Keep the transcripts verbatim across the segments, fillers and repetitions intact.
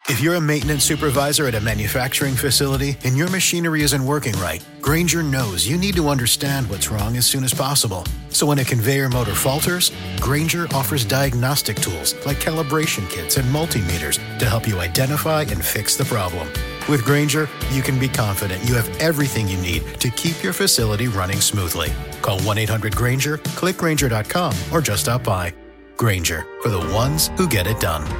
If you're a maintenance supervisor at a manufacturing facility and your machinery isn't working right, Grainger knows you need to understand what's wrong as soon as possible. So when a conveyor motor falters, Grainger offers diagnostic tools like calibration kits and multimeters to help you identify and fix the problem. With Grainger, you can be confident you have everything you need to keep your facility running smoothly. Call one eight hundred Grainger, click Grainger dot com, or just stop by. Grainger, for the ones who get it done.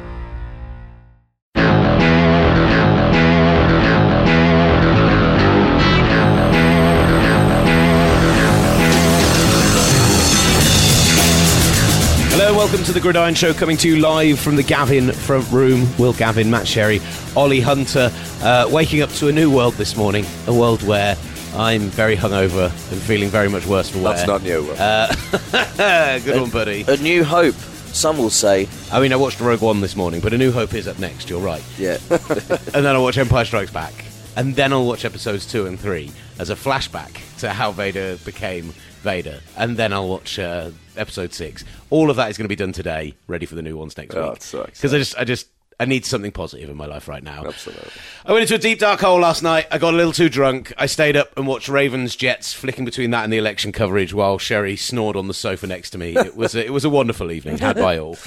Hello, welcome to the Gridiron Show, coming to you live from the Gavin front room. Will Gavin, Matt Sherry, Ollie Hunter, uh, waking up to a new world this morning, a world where I'm very hungover and feeling very much worse for wear. That's not new. Uh, good a, one, buddy. A New Hope, some will say. I mean, I watched Rogue One this morning, but A New Hope is up next, you're right. Yeah. And then I'll watch Empire Strikes Back. And then I'll watch episodes two and three as a flashback to how Vader became Vader. And then I'll watch uh, episode six. All of that is going to be done today, ready for the new ones next oh, week. So because I just, I just, I need something positive in my life right now. Absolutely. I went into a deep dark hole last night. I got a little too drunk. I stayed up and watched Ravens Jets, flicking between that and the election coverage while Sherry snored on the sofa next to me. It was a, it was a wonderful evening, had by all.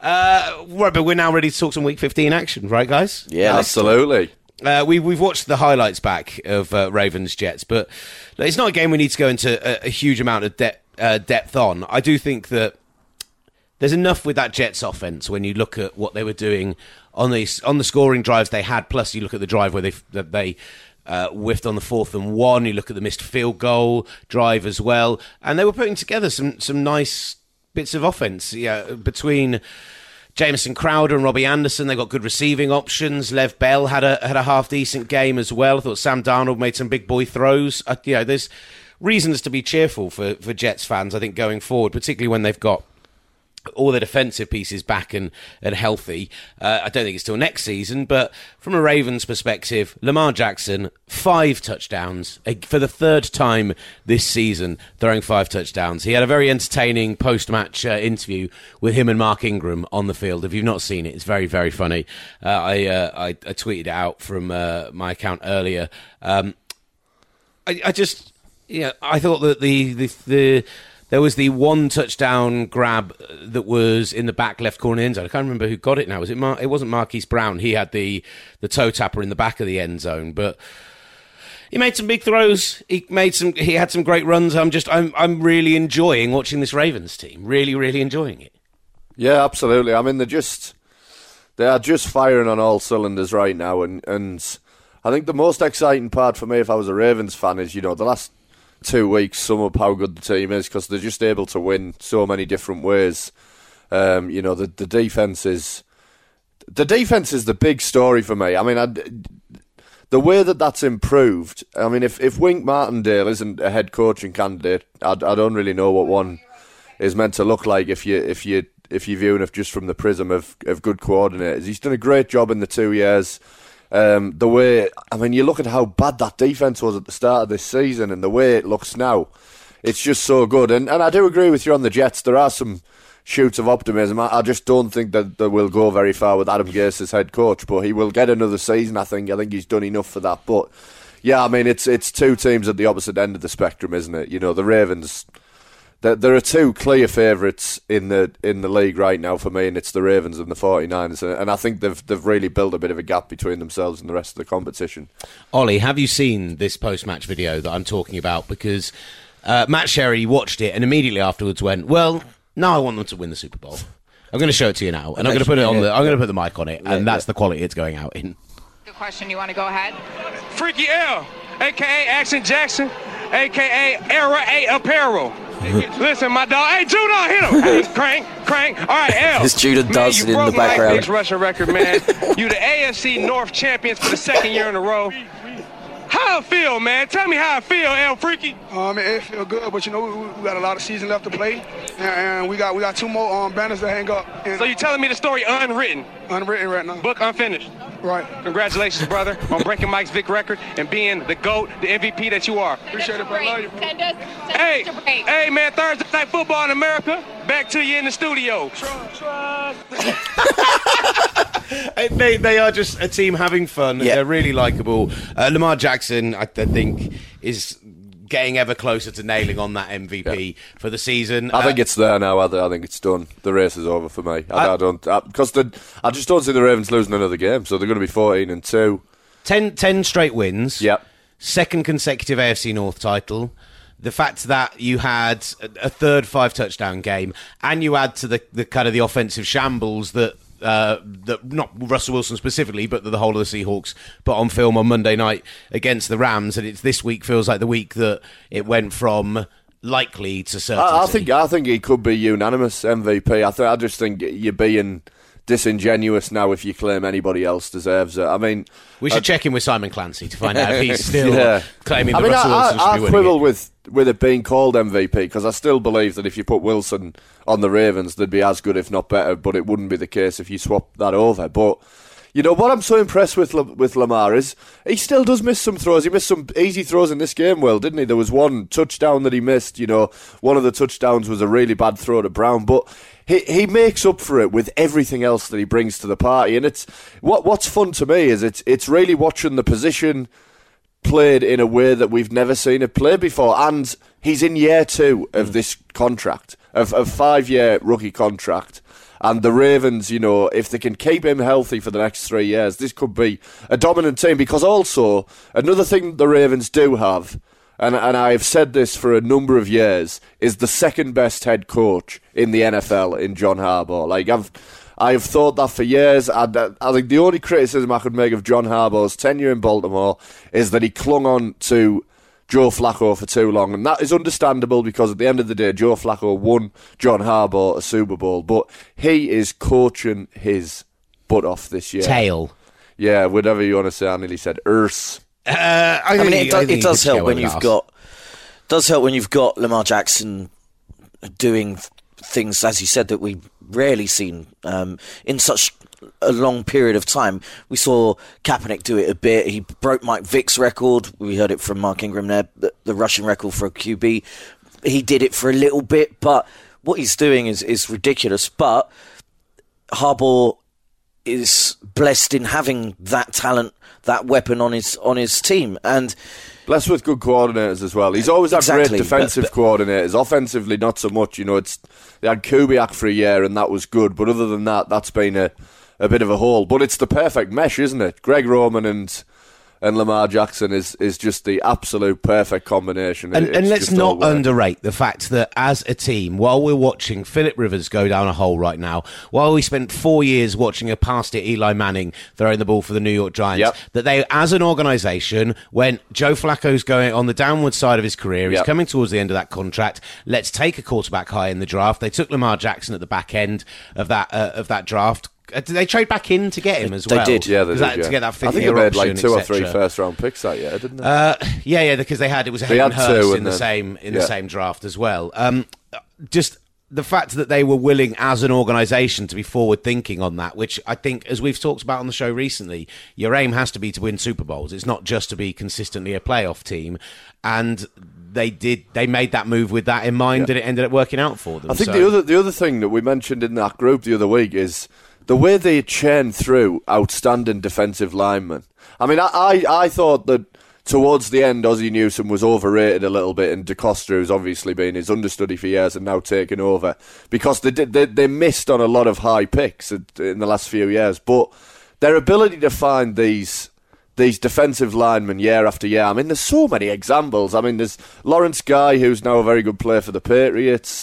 Uh, right, but we're now ready to talk some Week fifteen action, right, guys? Yeah, absolutely. Uh, we, we've watched the highlights back of uh, Ravens Jets, but it's not a game we need to go into a, a huge amount of de- uh, depth on. I do think that there's enough with that Jets offense when you look at what they were doing on the on the scoring drives they had. Plus, you look at the drive where they that they uh, whiffed on the fourth and one. You look at the missed field goal drive as well, and they were putting together some some nice bits of offense. Yeah, between Jamison Crowder and Robbie Anderson, they got good receiving options. Lev Bell had a had a half decent game as well. I thought Sam Darnold made some big boy throws. Uh, you know, there's reasons to be cheerful for for Jets fans, I think, going forward, particularly when they've got all the defensive pieces back and, and healthy. Uh, I don't think it's till next season, but from a Ravens perspective, Lamar Jackson, five touchdowns for the third time this season, throwing five touchdowns. He had a very entertaining post-match uh, interview with him and Mark Ingram on the field. If you've not seen it, it's very, very funny. Uh, I, uh, I I tweeted it out from uh, my account earlier. Um, I, I just, yeah, I thought that the the, the There was the one touchdown grab that was in the back left corner end zone. I can't remember who got it now. Was it Mar- it wasn't Marquise Brown. He had the, the toe tapper in the back of the end zone. But he made some big throws. He made some. He had some great runs. I'm just. I'm. I'm really enjoying watching this Ravens team. Really, really enjoying it. Yeah, absolutely. I mean, they're just. They are just firing on all cylinders right now, and and I think the most exciting part for me, if I was a Ravens fan, is you know the last two weeks sum up how good the team is because they're just able to win so many different ways. Um, you know, the the defense is the defense is the big story for me. I mean, I, the way that that's improved. I mean, if if Wink Martindale isn't a head coaching candidate, I, I don't really know what one is meant to look like if you if you if you're viewing it just from the prism of of good coordinators. He's done a great job in the two years. Um, the way, I mean, you look at how bad that defence was at the start of this season and the way it looks now, it's just so good. And and I do agree with you on the Jets. There are some shoots of optimism. I, I just don't think that they will go very far with Adam Gase as head coach, but he will get another season, I think. I think he's done enough for that. But, yeah, I mean, it's it's two teams at the opposite end of the spectrum, isn't it? You know, the Ravens, there, there are two clear favourites in the in the league right now for me, and it's the Ravens and the forty-niners. And I think they've they've really built a bit of a gap between themselves and the rest of the competition. Ollie, have you seen this post-match video that I'm talking about? Because uh, Matt Sherry watched it and immediately afterwards went, well, now I want them to win the Super Bowl. I'm going to show it to you now, and I'm going to put it on the I'm going to put the mic on it, and yeah, that's yeah. the quality it's going out in. Good question. You want to go ahead? Freaky L, a k a. Action Jackson, a k a. Era eight Apparel. Listen, my dog. Hey, Judah, hit him. Hey, crank, crank. All right, L. This Judah does it in the background. You broke my Russian record, man. You the A F C North champions for the second year in a row. How I feel, man? Tell me how I feel, L Freaky. Um, it feel good, but you know we, we got a lot of season left to play, and, and we got we got two more um, banners to hang up. So you telling me the story unwritten? Unwritten right now. Book unfinished. Right. Congratulations, brother, on breaking Mike's Vick record and being the GOAT, the M V P that you are. Appreciate it, bro. Love you, bro. Send us, send hey, us a break. hey, man, Thursday Night Football in America. Back to you in the studio. Trust, trust. they they are just a team having fun. Yeah. They're really likeable. Uh, Lamar Jackson, I, I think, is getting ever closer to nailing on that M V P yeah. for the season. I uh, think it's there now. I, I think it's done. The race is over for me. I, I, I don't because I, I just don't see the Ravens losing another game. So they're going to be fourteen and two. ten, ten straight wins. Yep. Second consecutive A F C North title. The fact that you had a third five touchdown game, and you add to the, the kind of the offensive shambles that uh, that not Russell Wilson specifically, but that the whole of the Seahawks put on film on Monday night against the Rams, and it's this week feels like the week that it went from likely to certainty. I, I think I think he could be unanimous M V P. I th- I just think you're being disingenuous now if you claim anybody else deserves it. I mean, we should uh, check in with Simon Clancy to find out if he's still yeah. claiming I that mean, Russell I, Wilson I, should I be winning quibble it. with with it being called M V P because I still believe that if you put Wilson on the Ravens, they'd be as good, if not better. But it wouldn't be the case if you swap that over. But you know what I'm so impressed with with Lamar is he still does miss some throws. He missed some easy throws in this game, Will, didn't he? There was one touchdown that he missed. You know, one of the touchdowns was a really bad throw to Brown, but he he makes up for it with everything else that he brings to the party. And it's what what's fun to me is it's it's really watching the position played in a way that we've never seen it played before. And he's in year two of this contract, of a five-year rookie contract. And the Ravens, you know, if they can keep him healthy for the next three years, this could be a dominant team. Because also, another thing the Ravens do have, and, and I've said this for a number of years, is the second best head coach in the N F L in John Harbaugh. Like, I've I've thought that for years. I, I think the only criticism I could make of John Harbaugh's tenure in Baltimore is that he clung on to Joe Flacco for too long, and that is understandable because at the end of the day, Joe Flacco won John Harbaugh a Super Bowl, but he is coaching his butt off this year. Tail. Yeah, whatever you want to say. I nearly said Urs. Uh, I, I mean, it, do, I it does help when you've last. got does help when you've got Lamar Jackson doing things, as you said, that we've rarely seen um, in such a long period of time. We saw Kaepernick do it a bit. He broke Mike Vick's record. We heard it from Mark Ingram there, the, the rushing record for a Q B. He did it for a little bit, but what he's doing is, is ridiculous. But Harbaugh is blessed in having that talent, that weapon on his on his team, and blessed with good coordinators as well. He's always had exactly, great defensive but, but, coordinators. Offensively, not so much. You know, it's they had Kubiak for a year, and that was good. But other than that, that's been a, a bit of a hole. But it's the perfect mesh, isn't it? Greg Roman and and Lamar Jackson is, is just the absolute perfect combination. And, it's and let's just all not work. underrate the fact that as a team, while we're watching Phillip Rivers go down a hole right now, while we spent four years watching a past it Eli Manning throwing the ball for the New York Giants, Yep. that they, as an organisation, when Joe Flacco's going on the downward side of his career, he's Yep. coming towards the end of that contract, let's take a quarterback high in the draft. They took Lamar Jackson at the back end of that uh, of that draft. Uh, did they trade back in to get him as They well? did. Yeah, they did, that, yeah. to get that I fifth think year they made like option, two or et cetera. three first round picks that year, didn't they? Uh, yeah, yeah, because they had it was They Hayden had two Hurst and in the then- same in yeah. the same draft as well. Um, just the fact that they were willing as an organisation to be forward thinking on that, which I think, as we've talked about on the show recently, your aim has to be to win Super Bowls. It's not just to be consistently a playoff team, and they did. They made that move with that in mind, Yeah. and it ended up working out for them. I think so. the other the other thing that we mentioned in that group the other week is the way they churn through outstanding defensive linemen. I mean, I, I, I thought that towards the end, Ozzie Newsome was overrated a little bit, and DeCosta, who's obviously been his understudy for years and now taken over, because they did they, they missed on a lot of high picks in the last few years. But their ability to find these these defensive linemen year after year, I mean, there's so many examples. I mean, there's Lawrence Guy, who's now a very good player for the Patriots.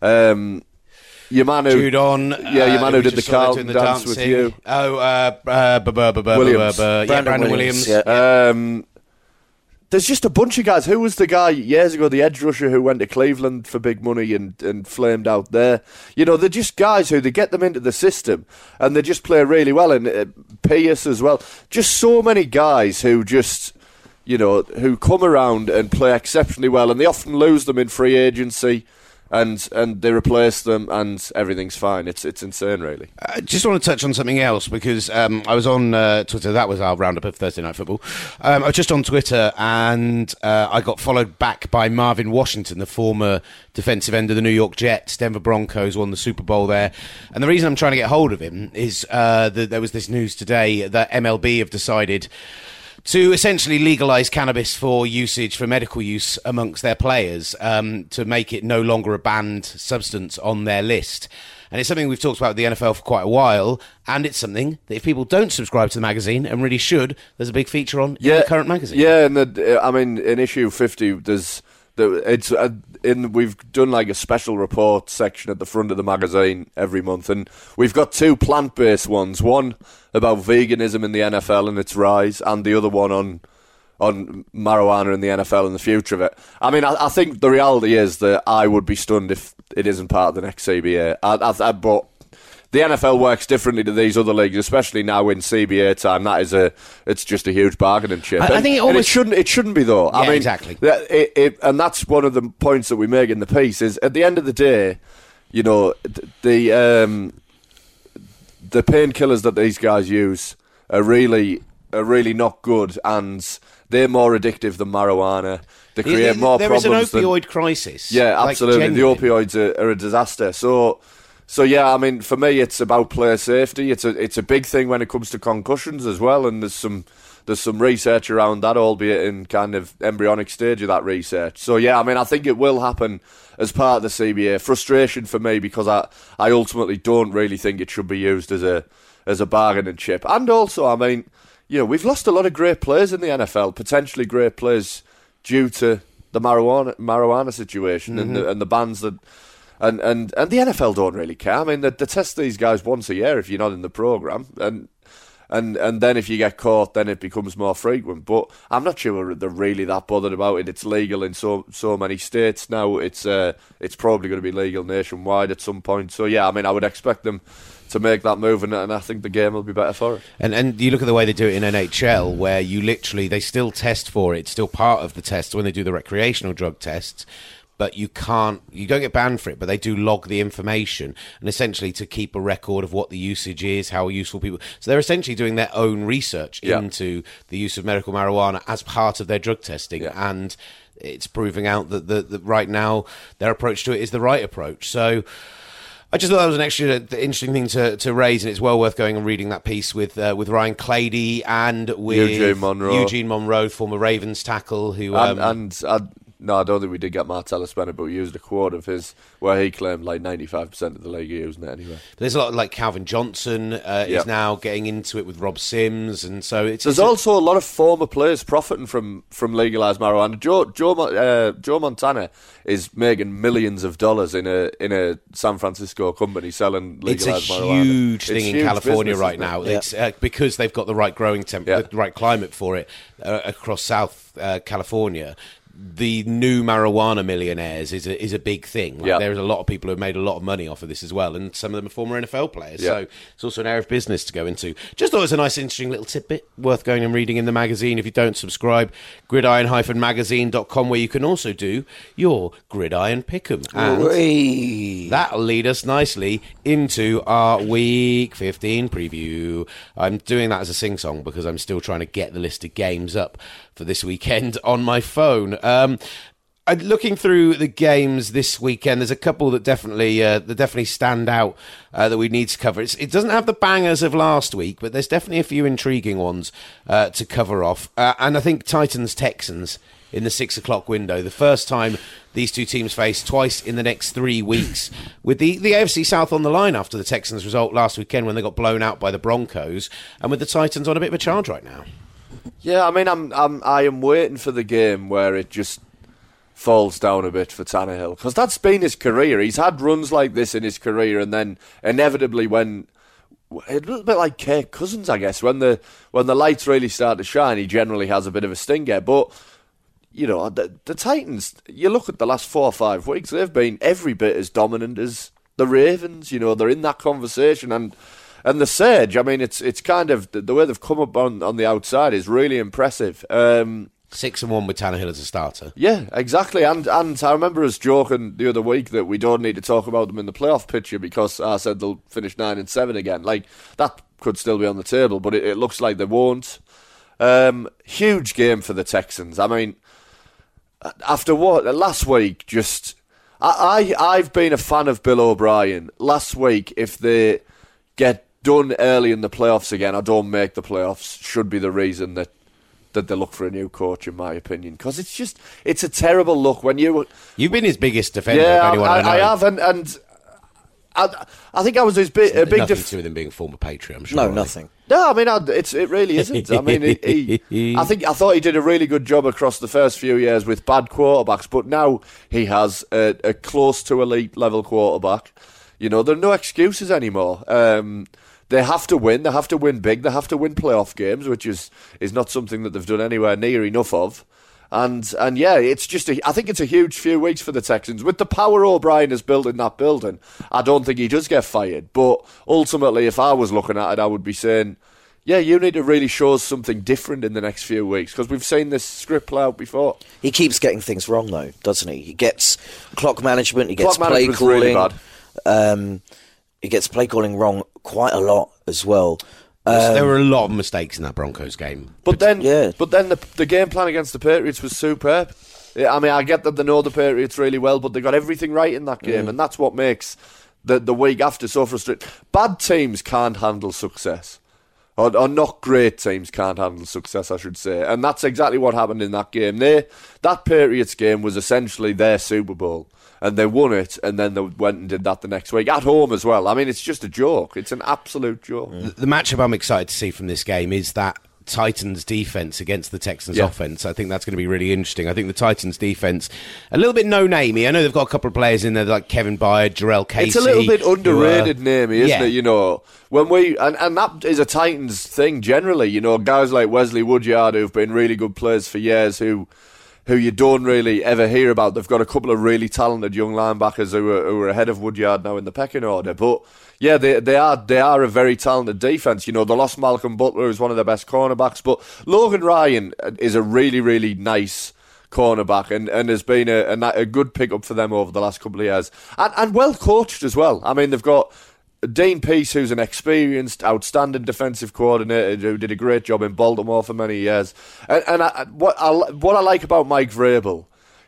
Um, Your man who, Judon, yeah, your uh, man who we did the just saw Carlton doing the dance with dancing. you. Oh, uh, uh, bu- bu- bu- bu- Williams. bu- bu- yeah, Brandon Brandon Williams, Williams. yeah. Um, there's just a bunch of guys. Who was the guy years ago, the edge rusher who went to Cleveland for big money and, and flamed out there? You know, they're just guys who they get them into the system and they just play really well. And uh, Pierce as well. Just so many guys who just, you know, who come around and play exceptionally well, and they often lose them in free agency. and and they replace them, and everything's fine. It's it's insane, really. I just want to touch on something else because um, I was on uh, Twitter. That was our roundup of Thursday Night Football. Um, I was just on Twitter, and uh, I got followed back by Marvin Washington, the former defensive end of the New York Jets. Denver Broncos won the Super Bowl there. And the reason I'm trying to get hold of him is uh, that there was this news today that M L B have decided to essentially legalise cannabis for usage, for medical use amongst their players, um, to make it no longer a banned substance on their list. And it's something we've talked about with the N F L for quite a while, and it's something that if people don't subscribe to the magazine, and really should, there's a big feature on yeah, in the current magazine. Yeah, and the, I mean, in issue fifty, there's it's uh, in we've done like a special report section at the front of the magazine every month, and we've got two plant-based ones, one about veganism in the N F L and its rise, and the other one on on marijuana in the N F L and the future of it. I mean, I, I think the reality is that I would be stunned if it isn't part of the next C B A. I, I, I, but the N F L works differently to these other leagues, especially now in C B A time. That is a, it's just a huge bargaining chip. I, and, I think it and almost it shouldn't. It shouldn't be though. Yeah, I mean, exactly. It, it, and that's one of the points that we make in the piece. Is at the end of the day, you know, the um, the painkillers that these guys use are really are really not good, and they're more addictive than marijuana. They create there, more there problems. There is an opioid than, crisis. Yeah, absolutely. Like, the opioids are, are a disaster. So, so yeah, I mean, for me, it's about player safety. It's a it's a big thing when it comes to concussions as well, and there's some there's some research around that, albeit in kind of embryonic stage of that research. So yeah, I mean, I think it will happen as part of the C B A. Frustration for me because I I ultimately don't really think it should be used as a as a bargaining chip. And also, I mean, you know, we've lost a lot of great players in the N F L, potentially great players due to the marijuana marijuana situation mm-hmm. and the and the bans that and, and, and the N F L don't really care. I mean, they, they test these guys once a year if you're not in the program, and and and then if you get caught, then it becomes more frequent. But I'm not sure they're really that bothered about it. It's legal in so so many states now. It's uh, it's probably going to be legal nationwide at some point. So yeah, I mean, I would expect them to make that move, and, and I think the game will be better for it. And and you look at the way they do it in N H L, where you literally, they still test for it, it's still part of the test when they do the recreational drug tests, but you can't, you don't get banned for it, but they do log the information, and essentially to keep a record of what the usage is, how useful people, so they're essentially doing their own research yeah. into the use of medical marijuana as part of their drug testing, yeah. and it's proving out that, the, that right now their approach to it is the right approach. So I just thought that was an extra interesting thing to, to raise, and it's well worth going and reading that piece with uh, with Ryan Clady and with Eugene Monroe, Eugene Monroe, former Ravens tackle, who and, um, and uh, no, I don't think we did get Martellus Bennett, but we used a quote of his where he claimed like ninety-five percent of the league are using it anyway. But there's a lot of, like Calvin Johnson uh, yep. is now getting into it with Rob Sims, and so it's. There's it's also a, a lot of former players profiting from from legalised marijuana. Joe Joe uh, Joe Montana is making millions of dollars in a in a San Francisco company selling legalised marijuana. It's a huge thing it's in huge California business, right now. Yeah. It's uh, because they've got the right growing temp, yeah. the right climate for it uh, across South uh, California. The new marijuana millionaires is a, is a big thing. Like, yeah. There's a lot of people who have made a lot of money off of this as well, and some of them are former N F L players. Yeah. So it's also an area of business to go into. Just thought it was a nice, interesting little tidbit worth going and reading in the magazine. If you don't subscribe, gridiron dash magazine dot com, where you can also do your Gridiron Pick'em. And that'll lead us nicely into our Week fifteen preview. I'm doing that as a sing-song because I'm still trying to get the list of games up for this weekend on my phone. Um, looking through the games this weekend, there's a couple that definitely uh, that definitely stand out uh, that we need to cover. It's, it doesn't have the bangers of last week, but there's definitely a few intriguing ones uh, to cover off. Uh, and I think Titans-Texans in the six o'clock window, the first time these two teams face twice in the next three weeks, with the, the A F C South on the line after the Texans' result last weekend when they got blown out by the Broncos, and with the Titans on a bit of a charge right now. Yeah, I mean, I'm, I'm, I am waiting for the game where it just falls down a bit for Tannehill, because that's been his career. He's had runs like this in his career, and then inevitably when, a little bit like Kirk Cousins, I guess, when the when the lights really start to shine, he generally has a bit of a stinger. But, you know, the, the Titans, you look at the last four or five weeks, they've been every bit as dominant as the Ravens. You know, they're in that conversation, and And the surge, I mean, it's it's kind of, the way they've come up on, on the outside is really impressive. Um, Six and one with Tannehill as a starter. Yeah, exactly. And and I remember us joking the other week that we don't need to talk about them in the playoff picture because I said they'll finish nine and seven again. Like, that could still be on the table, but it, it looks like they won't. Um, huge game for the Texans. I mean, after what last week, just I, I I've been a fan of Bill O'Brien. Last week, if they get done early in the playoffs again, or don't make the playoffs, should be the reason that. that they look for a new coach, in my opinion, because it's just it's a terrible look when you. You've been his biggest defender. Yeah, if anyone I, I, know. I have, and, and I, I think I was his big, a big. Nothing Def- to do with him being a former Patriot. I'm sure. No, nothing. No, I mean, I, it's it really isn't. I mean, he, he, I think I thought he did a really good job across the first few years with bad quarterbacks, but now he has a, a close to elite level quarterback. You know, there are no excuses anymore. Um, They have to win. They have to win big. They have to win playoff games, which is, is not something that they've done anywhere near enough of. And and yeah, it's just a, I think it's a huge few weeks for the Texans with the power O'Brien has built in that building. I don't think he does get fired. But ultimately, if I was looking at it, I would be saying, yeah, you need to really show us something different in the next few weeks because we've seen this script play out before. He keeps getting things wrong, though, doesn't he? He gets clock management. He gets Clock play management's calling. really bad. Um, he gets play calling wrong quite a lot as well. Um, there were a lot of mistakes in that Broncos game. But then, yeah. but then the the game plan against the Patriots was superb. I mean, I get that they know the Patriots really well, but they got everything right in that game, mm. and that's what makes the the week after so frustrating. Bad teams can't handle success, or, or not great teams can't handle success, I should say, and that's exactly what happened in that game. They that Patriots game was essentially their Super Bowl. And they won it, and then they went and did that the next week at home as well. I mean, it's just a joke. It's an absolute joke. The, the matchup I'm excited to see from this game is that Titans defense against the Texans yeah. offense. I think that's going to be really interesting. I think the Titans defense a little bit no-namey. I know they've got a couple of players in there like Kevin Byard, Jarrell Casey. It's a little bit underrated, namey, isn't yeah. it? You know, when we and, and that is a Titans thing generally. You know, guys like Wesley Woodyard who've been really good players for years who. who you don't really ever hear about. They've got a couple of really talented young linebackers who are, who are ahead of Woodyard now in the pecking order. But yeah, they they are they are a very talented defense. You know, they lost Malcolm Butler, who's one of their best cornerbacks, but Logan Ryan is a really really nice cornerback and, and has been a, a, a good pickup for them over the last couple of years, and and well coached as well. I mean, they've got Dean Peace, who's an experienced, outstanding defensive coordinator who did a great job in Baltimore for many years. And, and I, what I what I like about Mike Vrabel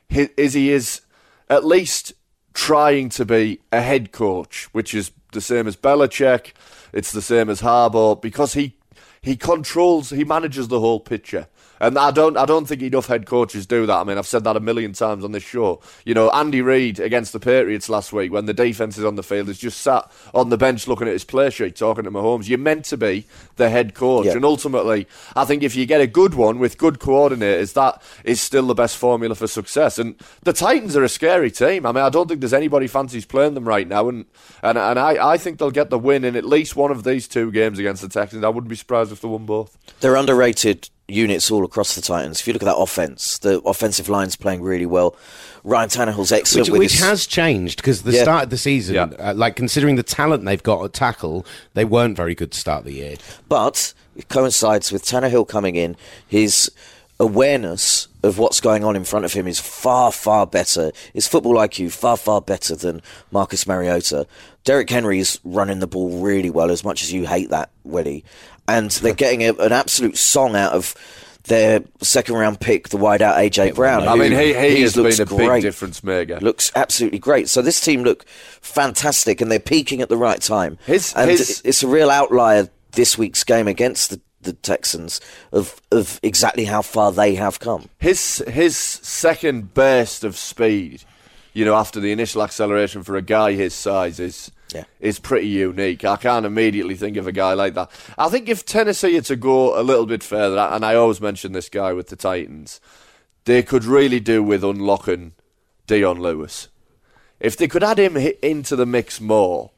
is he is at least trying to be a head coach, which is the same as Belichick. It's the same as Harbaugh because he he controls, he manages the whole picture. And I don't I don't think enough head coaches do that. I mean, I've said that a million times on this show. You know, Andy Reid against the Patriots last week when the defence is on the field is just sat on the bench looking at his play sheet, talking to Mahomes. You're meant to be the head coach. Yeah. And ultimately, I think if you get a good one with good coordinators, that is still the best formula for success. And the Titans are a scary team. I mean, I don't think there's anybody fancies playing them right now. And and, and I, I think they'll get the win in at least one of these two games against the Texans. I wouldn't be surprised if they won both. They're underrated units all across the Titans. If you look at that offense, the offensive line's playing really well. Ryan Tannehill's excellent. Which, with which his... has changed because the yeah. start of the season, yeah. uh, like considering the talent they've got at tackle, they weren't very good to start the year. But it coincides with Tannehill coming in. His awareness of what's going on in front of him is far, far better. His football I Q far, far better than Marcus Mariota. Derrick Henry's running the ball really well, as much as you hate that, Willie. And they're getting a, an absolute song out of their second-round pick, the wideout A J Brown. I mean, he, he has been a great. big difference maker. Looks absolutely great. So this team look fantastic, and they're peaking at the right time. His, and his... it's a real outlier, this week's game against the, the Texans, of of exactly how far they have come. His his second burst of speed, you know, after the initial acceleration for a guy his size is... Yeah. is pretty unique. I can't immediately think of a guy like that. I think if Tennessee had to go a little bit further, and I always mention this guy with the Titans, they could really do with unlocking Dion Lewis. If they could add him into the mix more,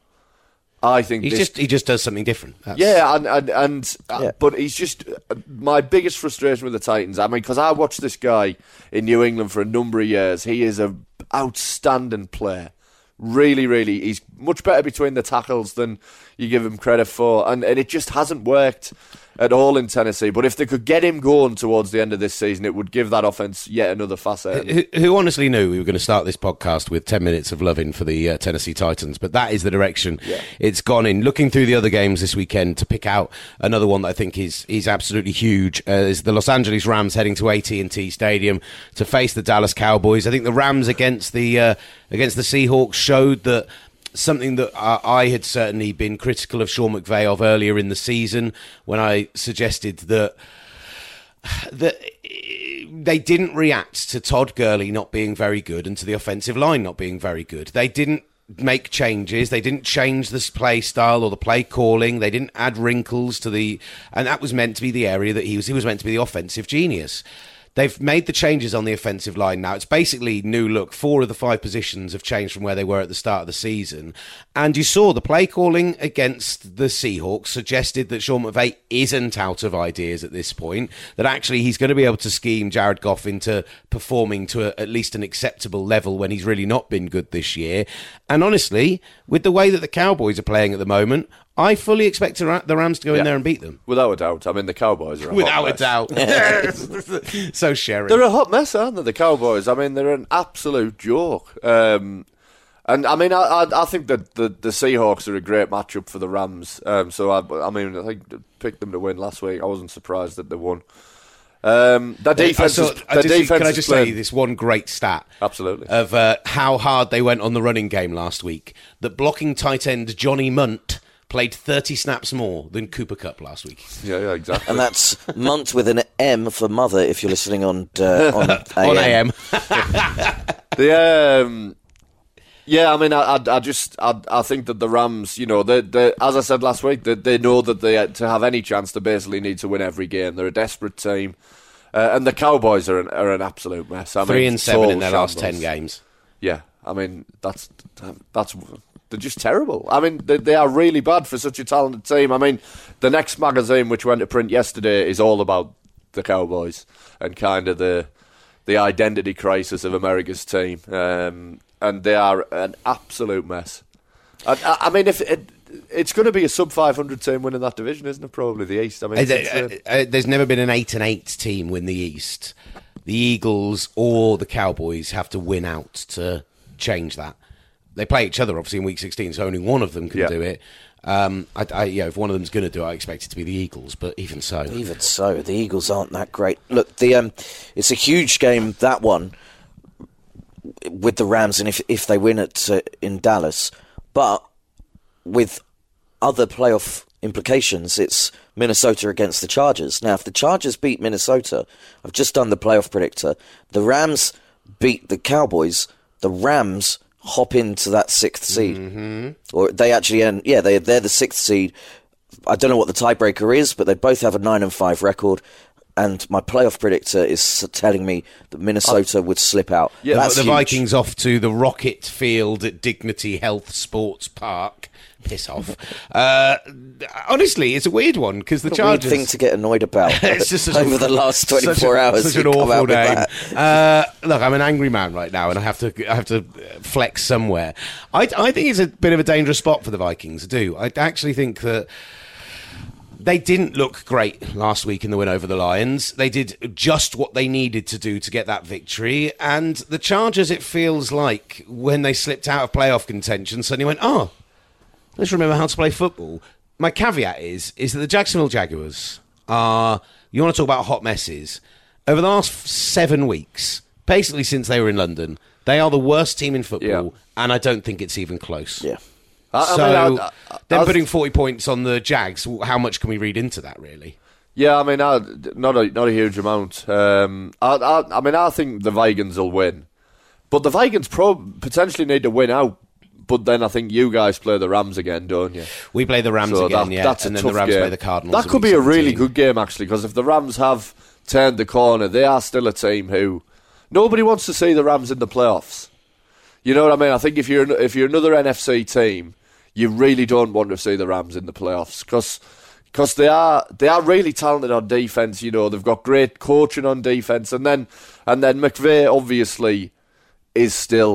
I think he's this, just he just does something different. That's... Yeah, and and, and yeah. Uh, but he's just uh, my biggest frustration with the Titans. I mean, because I watched this guy in New England for a number of years. He is an outstanding player. Really, really, he's much better between the tackles than you give him credit for, and, and it just hasn't worked. at all in Tennessee. But if they could get him going towards the end of this season, it would give that offense yet another facet. Who, who honestly knew we were going to start this podcast with ten minutes of loving for the uh, Tennessee Titans? But that is the direction yeah. it's gone in. Looking through the other games this weekend to pick out another one that I think is is absolutely huge uh, is the Los Angeles Rams heading to A T and T Stadium to face the Dallas Cowboys. I think the Rams against the uh, against the Seahawks showed that something that I had certainly been critical of Sean McVay of earlier in the season when I suggested that that they didn't react to Todd Gurley not being very good and to the offensive line not being very good. They didn't make changes. They didn't change the play style or the play calling. They didn't add wrinkles to the... And that was meant to be the area that he was. He was meant to be the offensive genius. They've made the changes on the offensive line now. It's basically new look. Four of the five positions have changed from where they were at the start of the season. And you saw the play calling against the Seahawks suggested that Sean McVay isn't out of ideas at this point, that actually he's going to be able to scheme Jared Goff into performing to a, at least an acceptable level when he's really not been good this year. And honestly, with the way that the Cowboys are playing at the moment, I fully expect the Rams to go yeah. in there and beat them. Without a doubt. I mean, the Cowboys are a Without hot a mess. doubt. So sharing. They're a hot mess, aren't they, the Cowboys? I mean, they're an absolute joke. Um, and, I mean, I, I, I think that the, the Seahawks are a great matchup for the Rams. Um, so, I, I mean, I think I picked them to win last week. I wasn't surprised that they won. Um, that defense, I saw, is, I that just, defense Can I just playing... say this one great stat? Absolutely. Of uh, how hard they went on the running game last week. That blocking tight end Johnny Munt played thirty snaps more than Cooper Kupp last week. Yeah, yeah, exactly. And that's Munt with an M for mother, if you're listening on uh, on A M. On A M. the um, yeah, I mean, I, I, I just, I, I think that the Rams, you know, they, they, as I said last week, they, they know that they to have any chance, they basically need to win every game. They're a desperate team, uh, and the Cowboys are an, are an absolute mess. I Three mean, and seven in their shambles. last ten games. Yeah, I mean, that's that's. They're just terrible. I mean, they, they are really bad for such a talented team. I mean, the next magazine, which went to print yesterday, is all about the Cowboys and kind of the the identity crisis of America's team. Um, and they are an absolute mess. I, I, I mean, if it, it's going to be a sub five hundred team winning that division, isn't it? Probably the East. I mean, uh, uh, uh, there's never been an eight and eight team win the East. The Eagles or the Cowboys have to win out to change that. They play each other, obviously, in Week sixteen, so only one of them can yeah. do it. Um, I, I, yeah, if one of them's going to do it, I expect it to be the Eagles, but even so. Even so, the Eagles aren't that great. Look, the um, it's a huge game, that one, with the Rams, and if if they win it uh, in Dallas. But with other playoff implications, it's Minnesota against the Chargers. Now, if the Chargers beat Minnesota, I've just done the playoff predictor, the Rams beat the Cowboys, the Rams hop into that sixth seed, mm-hmm. or they actually end. Yeah, they they're the sixth seed. I don't know what the tiebreaker is, but they both have a nine and five record. And my playoff predictor is telling me that Minnesota oh. would slip out. Yeah, That's the huge. Vikings off to the Rocket Field at Dignity Health Sports Park. Piss off. Uh, honestly, it's a weird one because the what a Chargers. Weird thing to get annoyed about. It's just over the last twenty-four such a, hours. Such an awful game. Uh, look, I'm an angry man right now, and I have to I have to flex somewhere. I I think it's a bit of a dangerous spot for the Vikings. I do. I actually think that. They didn't look great last week in the win over the Lions. They did just what they needed to do to get that victory. And the Chargers, it feels like, when they slipped out of playoff contention, suddenly went, oh, let's remember how to play football. My caveat is, is that the Jacksonville Jaguars are, you want to talk about hot messes, over the last seven weeks, basically since they were in London, they are the worst team in football, yeah. and I don't think it's even close. Yeah. I, so, I mean, I, I, them I, putting forty points on the Jags, how much can we read into that, really? Yeah, I mean, I, not a not a huge amount. Um, I, I, I mean, I think the Vikings will win, but the Vikings pro- potentially need to win out. But then I think you guys play the Rams again, don't you? We play the Rams so again, that, yeah, that's and a then tough the Rams game. play the Cardinals. That could be a really good game, actually, because if the Rams have turned the corner, they are still a team who nobody wants to see the Rams in the playoffs. You know what I mean? I think if you're if you're another N F C team, you really don't want to see the Rams in the playoffs because because they are they are really talented on defense. You know, they've got great coaching on defense, and then and then McVay obviously is still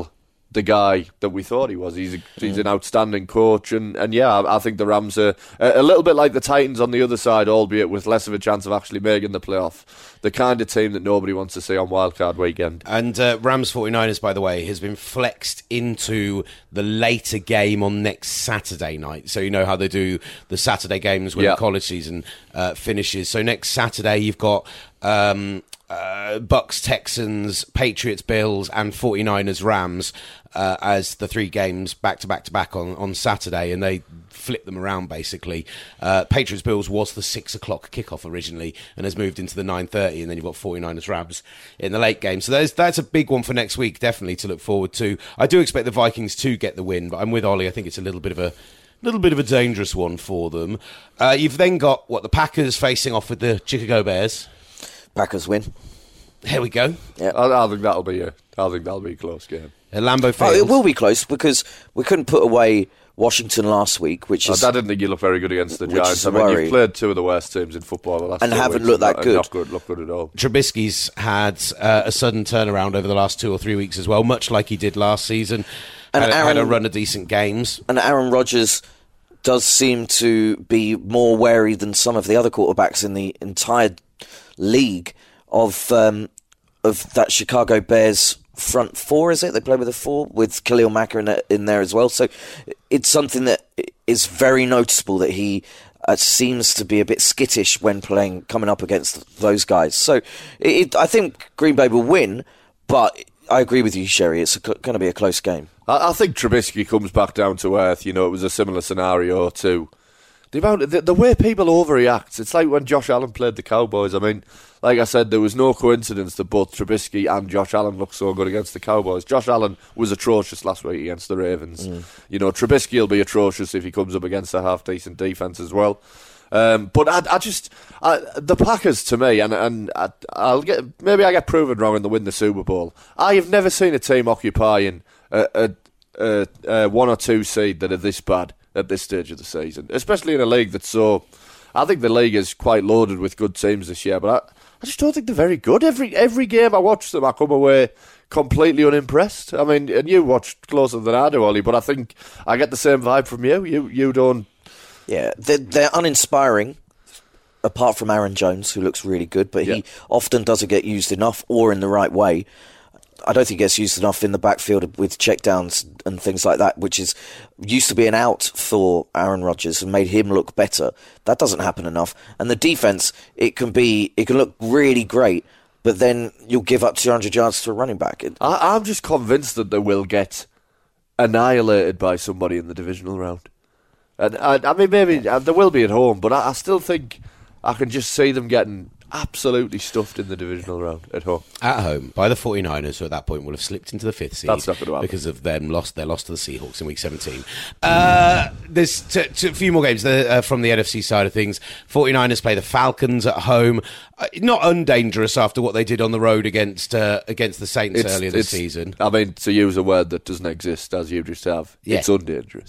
the guy that we thought he was. He's a, he's an outstanding coach, and, and yeah, I, I think the Rams are a, a little bit like the Titans on the other side, albeit with less of a chance of actually making the playoff. The kind of team that nobody wants to see on wildcard weekend. And uh, Rams forty-niners, by the way, has been flexed into the later game on next Saturday night. So you know how they do the Saturday games when yeah. the college season uh, finishes. So next Saturday you've got Um, Uh, Bucks, Texans, Patriots, Bills, and forty-niners, Rams uh, as the three games back to back to back on, on Saturday, and they flip them around basically. Uh, Patriots, Bills was the six o'clock kickoff originally, and has moved into the nine thirty, and then you've got forty-niners, Rams in the late game. So there's, that's a big one for next week, definitely to look forward to. I do expect the Vikings to get the win, but I'm with Ollie. I think it's a little bit of a little bit of a dangerous one for them. Uh, you've then got what the Packers facing off with the Chicago Bears. Packers win. There we go. Yeah, I, I think that'll be a. I think that'll be a close game. A Lambeau Field. Oh, it will be close because we couldn't put away Washington last week, which is. I didn't think you looked very good against the which Giants. is I a mean, worry. you've played two of the worst teams in football the last And two haven't weeks, looked that and good. Not good. Look good at all. Trubisky's had uh, a sudden turnaround over the last two or three weeks as well, much like he did last season. And had, Aaron, had a run of decent games. And Aaron Rodgers does seem to be more wary than some of the other quarterbacks in the entire league of um, of that Chicago Bears front four, is it? They play with a four, with Khalil Mack in, in there as well. So it's something that is very noticeable that he uh, seems to be a bit skittish when playing, coming up against those guys. So it, I think Green Bay will win, but I agree with you, Sherry. It's going to be a close game. I, I think Trubisky comes back down to earth. You know, it was a similar scenario to the amount, the, the way people overreact. It's like when Josh Allen played the Cowboys. I mean, like I said, there was no coincidence that both Trubisky and Josh Allen looked so good against the Cowboys. Josh Allen was atrocious last week against the Ravens. Mm. You know, Trubisky will be atrocious if he comes up against a half-decent defence as well. Um, but I, I just I, the Packers to me, and and I, I'll get maybe I get proven wrong and they win the Super Bowl. I have never seen a team occupying a, a, a, a one or two seed that are this bad at this stage of the season, especially in a league that's so. I think the league is quite loaded with good teams this year, but I, I just don't think they're very good. Every every game I watch them, I come away completely unimpressed. I mean, and you watch closer than I do, Ollie, but I think I get the same vibe from you. You you don't. Yeah, they're, they're uninspiring, apart from Aaron Jones, who looks really good, but yeah. he often doesn't get used enough or in the right way. I don't think he gets used enough in the backfield with checkdowns and things like that, which is used to be an out for Aaron Rodgers and made him look better. That doesn't happen enough. And the defense, it can be, it can look really great, but then you'll give up two hundred yards to a running back. It, I, I'm just convinced that they will get annihilated by somebody in the divisional round. And I, I mean, maybe uh, there will be at home, but I, I still think I can just see them getting absolutely stuffed in the divisional round at home. At home by the forty-niners, who at that point will have slipped into the fifth seed. That's not going to happen. Because of them lost their loss to the Seahawks in week seventeen. Uh, there's t- t- a few more games uh, from the N F C side of things. forty-niners play the Falcons at home. Uh, not undangerous after what they did on the road against uh, against the Saints It's- earlier this it's- season. I mean, to use a word that doesn't exist, as you just have, Yeah. it's undangerous.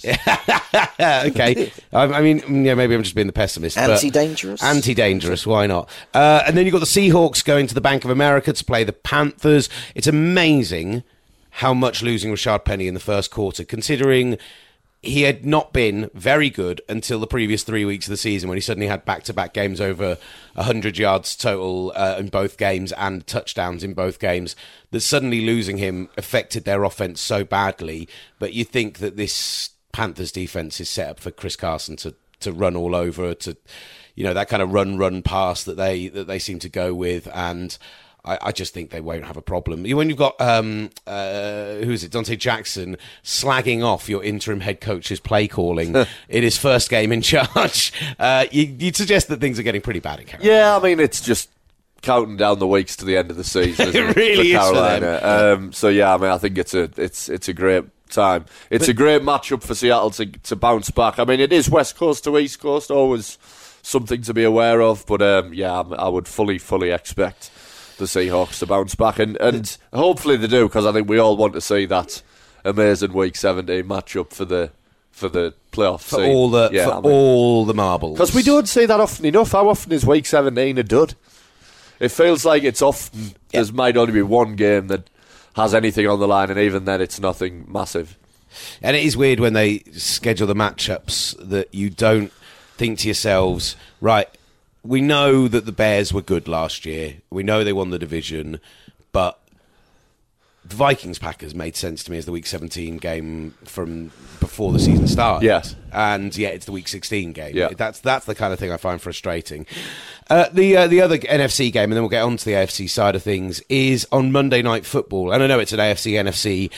Okay. I, I mean, yeah, maybe I'm just being the pessimist. but- Anti-dangerous? Anti-dangerous, why not? Uh, and then you've got the Seahawks going to the Bank of America to play the Panthers. It's amazing how much losing Rashad Penny in the first quarter, considering he had not been very good until the previous three weeks of the season when he suddenly had back-to-back games over one hundred yards total uh, in both games and touchdowns in both games, that suddenly losing him affected their offense so badly. But you think that this Panthers defense is set up for Chris Carson to, to run all over, to, you know, that kind of run, run pass that they that they seem to go with, and I, I just think they won't have a problem. When you've got, um, uh, who is it, Dante Jackson, slagging off your interim head coach's play calling in his first game in charge, uh, you, you'd suggest that things are getting pretty bad in Carolina. Yeah, I mean, it's just counting down the weeks to the end of the season. Isn't It it, really for is for Carolina. them. Um, so yeah, I mean, I think it's a it's it's a great time. It's But- a great matchup for Seattle to to bounce back. I mean, it is West Coast to East Coast, always something to be aware of. But um, yeah, I would fully fully expect the Seahawks to bounce back, and and hopefully they do, because I think we all want to see that amazing Week seventeen matchup for the for the playoff For seed. all the yeah, for I mean, all the marbles, because we don't see that often enough. How often is Week seventeen a dud? It feels like it's often. Yeah. There might only be one game that has anything on the line, and even then it's nothing massive. And it is weird when they schedule the matchups that you don't think to yourselves, right, we know that the Bears were good last year. We know they won the division, but the Vikings-Packers made sense to me as the Week seventeen game from before the season started. Yes. And yeah, it's the Week sixteen game. Yeah. That's that's the kind of thing I find frustrating. Uh, the uh, the other N F C game, and then we'll get on to the A F C side of things, is on Monday Night Football. And I know it's an A F C N F C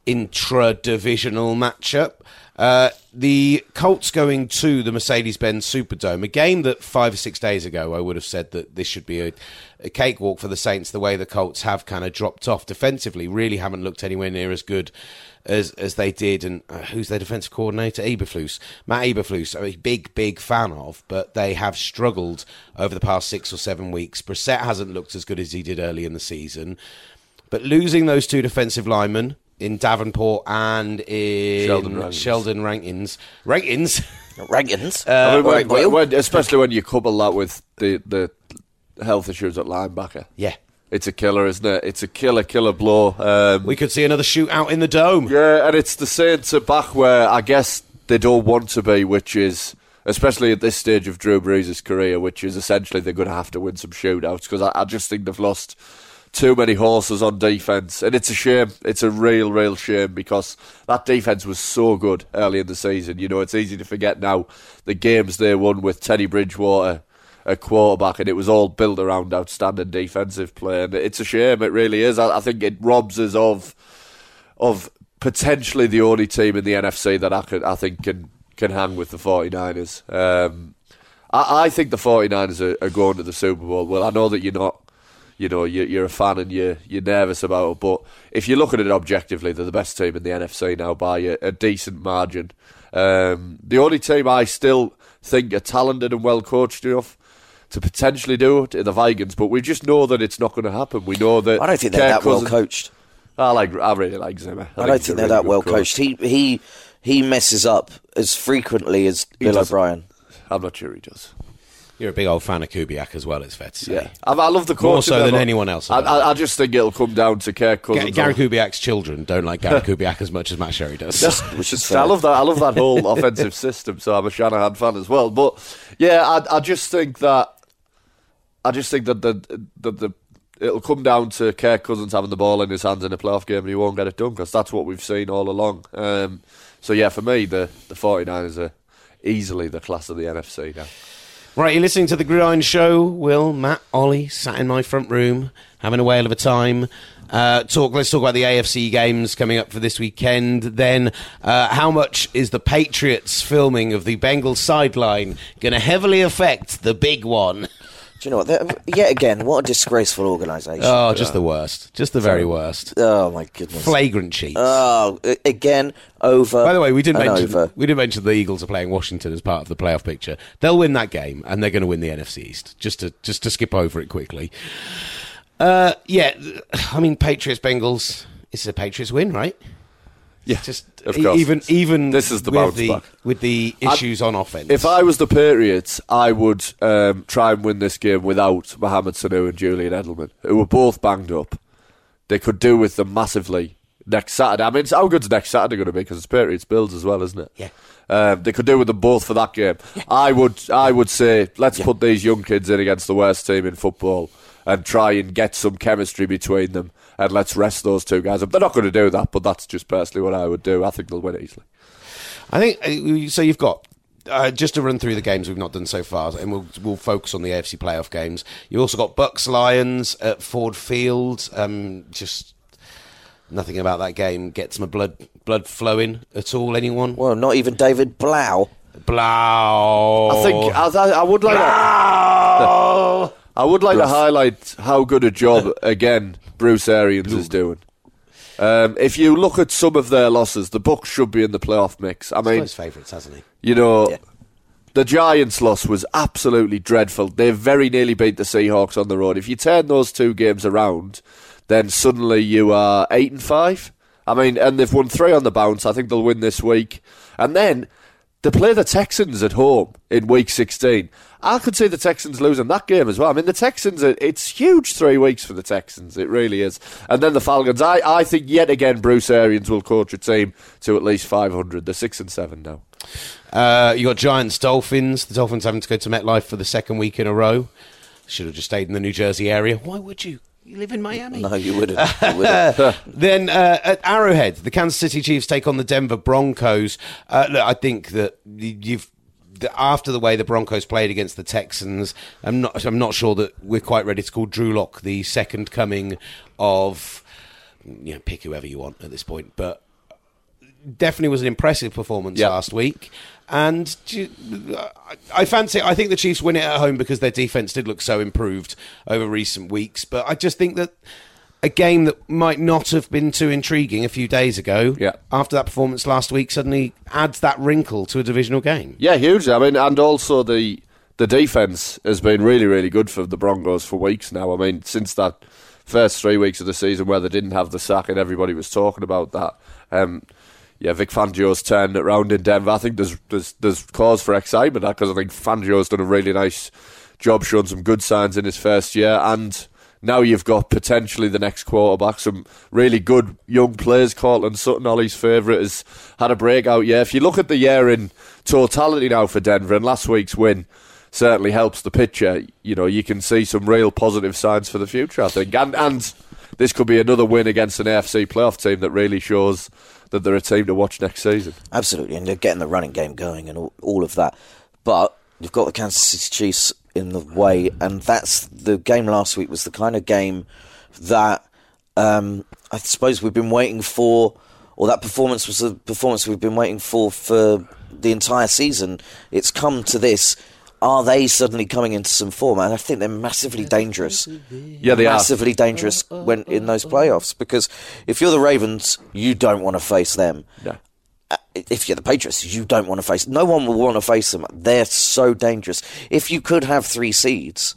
intra-divisional matchup. Uh, the Colts going to the Mercedes-Benz Superdome, a game that five or six days ago I would have said that this should be a, a cakewalk for the Saints, the way the Colts have kind of dropped off defensively, really haven't looked anywhere near as good as as they did. And uh, who's their defensive coordinator? Eberflus. Matt Eberflus, I'm a big, big fan of, but they have struggled over the past six or seven weeks. Brissett hasn't looked as good as he did early in the season. But losing those two defensive linemen in Davenport and in Sheldon Rankins. Sheldon Rankins. Rankins? Rankins? Uh, I mean, when, right, when, when, especially when you couple that with the, the health issues at linebacker. Yeah. It's a killer, isn't it? It's a killer, killer blow. Um, We could see another shootout in the Dome. yeah, and it's the Saints are back where I guess they don't want to be, which is, especially at this stage of Drew Brees' career, which is essentially they're going to have to win some shootouts, because I, I just think they've lost too many horses on defence, and it's a shame. It's a real, real shame, because that defence was so good early in the season. You know, it's easy to forget now the games they won with Teddy Bridgewater at quarterback, and it was all built around outstanding defensive play, and it's a shame. It really is. I, I think it robs us of of potentially the only team in the N F C that I could, I think can can hang with the 49ers. Um, I, I think the 49ers are, are going to the Super Bowl. Well, I know that you're not. You know, you're, you're a fan and you're, you're nervous about it, but if you look at it objectively, they're the best team in the N F C now by a, a decent margin. Um, the only team I still think are talented and well coached enough to potentially do it are the Vikings, but we just know that it's not going to happen. We know that I don't think they're Kirk that well Cousins- coached. I like. I really like Zimmer. I, don't think they're that well coached. He he he messes up as frequently as Bill doesn't. O'Brien. I'm not sure he does. You're a big old fan of Kubiak as well, it's fair to say. Yeah, I, I love the coaching. More so there, than but anyone else. I, I, I just think it'll come down to Kirk Cousins. Ga- Gary Kubiak's children don't like Gary Kubiak as much as Matt Sherry does. Which is I fair. love that. I love that whole offensive system. So I'm a Shanahan fan as well. But yeah, I, I just think that I just think that the that the it'll come down to Kirk Cousins having the ball in his hands in a playoff game, and he won't get it done, because that's what we've seen all along. Um, so yeah, for me, the the 49ers are easily the class of the N F C now. Right, you're listening to The Gridiron Show. Will, Matt, Ollie, sat in my front room, having a whale of a time. Uh, talk. Let's talk about the A F C games coming up for this weekend. Then, uh, how much is the Patriots filming of the Bengals sideline going to heavily affect the big one? Do you know what? They're- Yet again, what a disgraceful organisation. Oh, just the worst. Just the very worst. Oh, my goodness. Flagrant cheats. Oh, a- again, over. By the way, we didn't and mention over. we didn't mention the Eagles are playing Washington as part of the playoff picture. They'll win that game, and they're going to win the N F C East. Just to just to skip over it quickly. Uh, yeah, I mean Patriots Bengals. It's a Patriots win, right? Yeah, Just of e- course. even even This is the with bounce the back. with the issues on offense. If I was the Patriots, I would um, try and win this game without Mohamed Sanu and Julian Edelman, who were both banged up. They could do with them massively next Saturday. I mean, it's, how good's next Saturday going to be? Because it's Patriots Bills as well, isn't it? Yeah. Um, they could do with them both for that game. I would, I would say, let's put these young kids in against the worst team in football and try and get some chemistry between them, and let's rest those two guys up. They're not going to do that, but that's just personally what I would do. I think they'll win easily. I think uh, so. You've got uh, just to run through the games we've not done so far, and we'll we'll focus on the A F C playoff games. You also got Bucks Lions at Ford Field. Um, just nothing about that game gets my blood blood flowing at all. Anyone? Well, not even David Blau. Blau. I think I, I, I would like. Blau. I would like to highlight how good a job, again, Bruce Arians is doing. Um, if you look at some of their losses, the Bucks should be in the playoff mix. I mean, His favourites, hasn't he? you know, Yeah. the Giants' loss was absolutely dreadful. They very nearly beat the Seahawks on the road. If you turn those two games around, then suddenly you are eight and five. I mean, and they've won three on the bounce. I think they'll win this week. And then they play the Texans at home in week sixteen. I could see the Texans losing that game as well. I mean, the Texans, it's huge three weeks for the Texans. It really is. And then the Falcons. I, I think yet again Bruce Arians will coach a team to at least five hundred. They're six and seven now. Uh, you got Giants, Dolphins. The Dolphins having to go to MetLife for the second week in a row. Should have just stayed in the New Jersey area. Why would you? You live in Miami. No, you wouldn't. You wouldn't. Then uh, at Arrowhead, the Kansas City Chiefs take on the Denver Broncos. Uh, look, I think that you've after the way the Broncos played against the Texans, I'm not. I'm not sure that we're quite ready to call Drew Lock the second coming of. You know, pick whoever you want at this point, but definitely was an impressive performance yep. last week. And I fancy, I think the Chiefs win it at home because their defence did look so improved over recent weeks. But I just think that a game that might not have been too intriguing a few days ago, yeah. after that performance last week, suddenly adds that wrinkle to a divisional game. Yeah, hugely. I mean, and also the the defence has been really, really good for the Broncos for weeks now. I mean, since that first three weeks of the season where they didn't have the sack and everybody was talking about that. Um, Yeah, Vic Fangio's turned it around in Denver. I think there's there's, there's cause for excitement because I think Fangio's done a really nice job showing some good signs in his first year, and now you've got potentially the next quarterback, some really good young players. Cortland Sutton, Ollie's favourite, has had a breakout year. If you look at the year in totality now for Denver, and last week's win certainly helps the picture, you know, you can see some real positive signs for the future, I think. And, and this could be another win against an A F C playoff team that really shows that they're a team to watch next season. Absolutely, and they're getting the running game going and all, all of that. But you've got the Kansas City Chiefs in the way, and that's the game last week was the kind of game that um, I suppose we've been waiting for, or that performance was the performance we've been waiting for for the entire season. It's come to this. Are they suddenly coming into some form? And I think they're massively dangerous. Yeah, they massively are. dangerous when in those playoffs. Because if you're the Ravens, you don't want to face them. No. If you're the Patriots, you don't want to face. No one will want to face them. They're so dangerous. If you could have three seeds,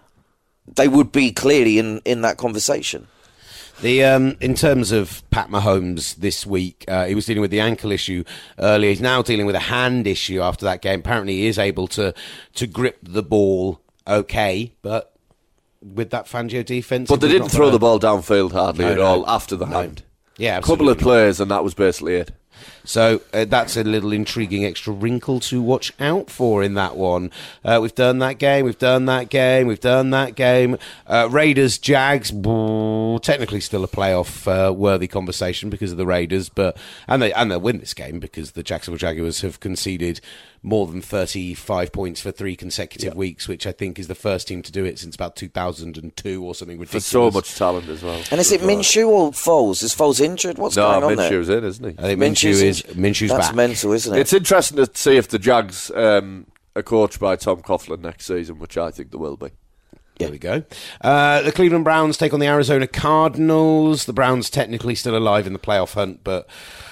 they would be clearly in, in that conversation. The um, in terms of Pat Mahomes this week, uh, he was dealing with the ankle issue earlier. He's now dealing with a hand issue after that game. Apparently, he is able to to grip the ball okay, but with that Fangio defense, but they didn't throw the ball downfield hardly no, at no. all after the no. hand. Yeah, a couple of plays, and that was basically it. So uh, that's a little intriguing extra wrinkle to watch out for in that one. Uh, we've done that game, we've done that game, we've done that game. Uh, Raiders, Jags, brrr, technically still a playoff uh, worthy conversation because of the Raiders, but and they and they'll win this game because the Jacksonville Jaguars have conceded more than thirty-five points for three consecutive yep. weeks, which I think is the first team to do it since about two thousand two or something ridiculous. For so much talent as well. And is it Minshew or Foles? Is Foles injured? What's no, going on there? No, Minshew's in, isn't he? I think Minshew is Minshew's That's back. mental, isn't it? It's interesting to see if the Jags um, are coached by Tom Coughlin next season, which I think they will be. There we go. Uh, the Cleveland Browns take on the Arizona Cardinals. The Browns technically still alive in the playoff hunt, but